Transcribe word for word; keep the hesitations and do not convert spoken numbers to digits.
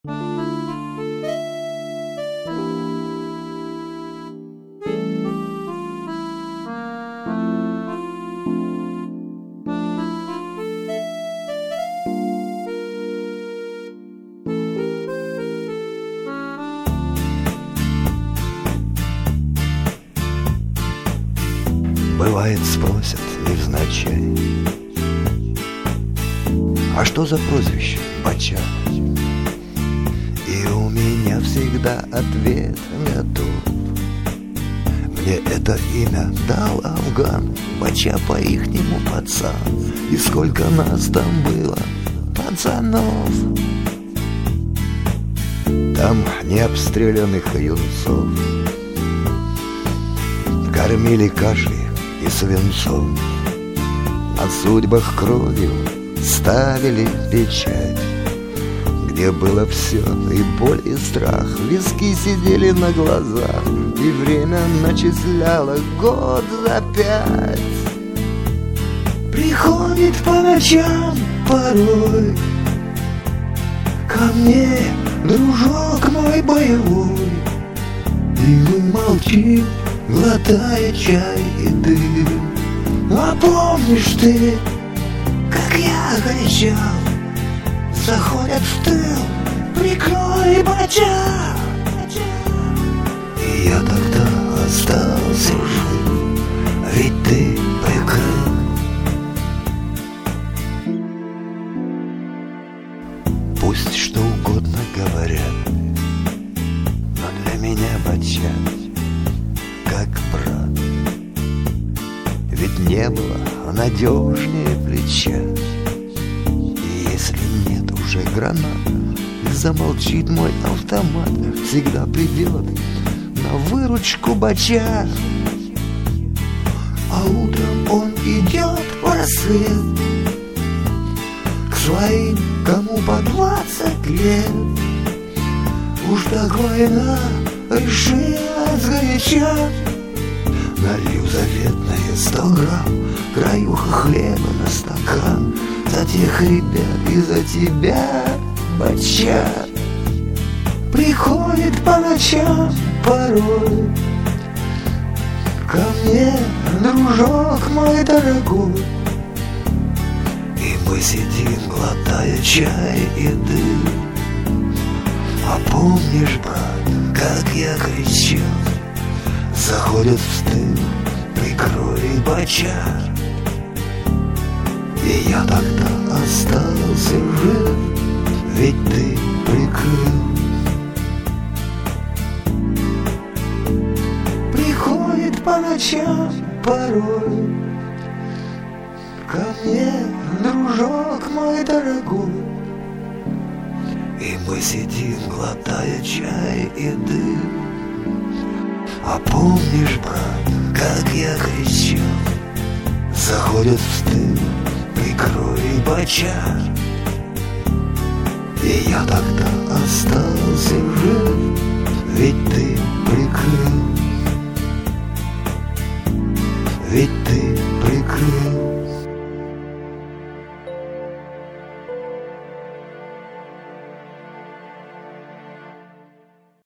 Бывает, спросят невзначай: а что за прозвище Бача? И у меня всегда ответ готов. Мне это имя дал Афган, Бача по-ихнему пацан. И сколько нас там было, пацанов. Там необстрелянных юнцов кормили кашей и свинцом, на судьбах кровью ставили печать. Где было все, и боль, и страх, виски сидели на глазах, и время начисляло год за пять. Приходит по ночам порой ко мне дружок мой боевой, и мы молчим, глотая чай и дым. А помнишь ты, как я кричал: заходят в тыл, прикрой Бача. И я тогда остался жив, ведь ты прикрыл. Пусть что угодно говорят, но для меня Бача как брат. Ведь не было надежнее плеча. И если нет уже гранат, и замолчит мой автомат, всегда придет на выручку Бача. А утром он идет в рассвет к своим, кому по двадцать лет. Уж так война решила сгоряча. Налью заветные сто грамм, краюха хлеба на стакан, за тех ребят и за тебя, Бача. Приходит по ночам порой ко мне дружок мой дорогой, и мы сидим, глотая чай и дым. А помнишь, брат, как я кричал: заходят в тыл, прикрой Бача. И я тогда остался жив, ведь ты прикрыл. Приходит по ночам порой ко мне дружок мой дорогой, и мы сидим, глотая чай и дым. А помнишь, брат, как я кричал: заходят в тыл, прикрой Бача. И я тогда остался жив, ведь ты прикрыл.